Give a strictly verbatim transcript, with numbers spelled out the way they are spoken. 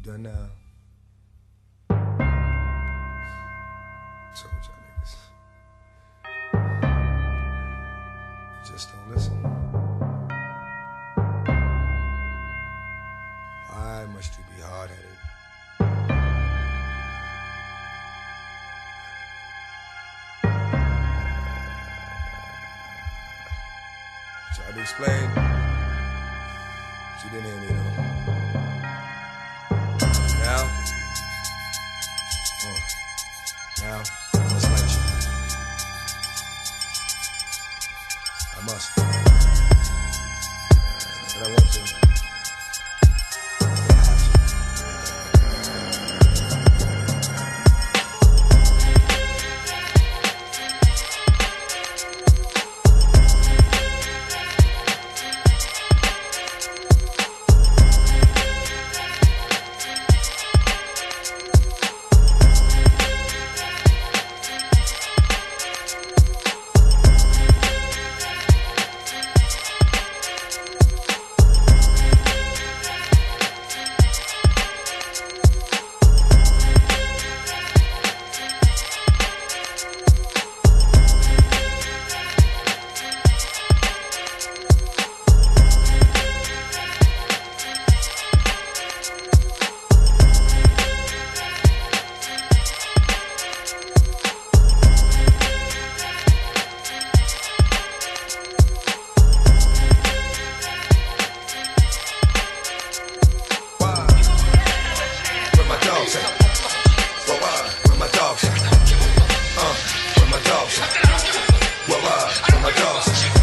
done now. Told y'all niggas. Just don't listen. Why must you be hard-headed? Tried to explain, but you didn't hear me though. Now, oh, now, I must let you. I must. But I want to. Where my dogs at? Uh, where my dogs at? Well, uh, where my dogs at?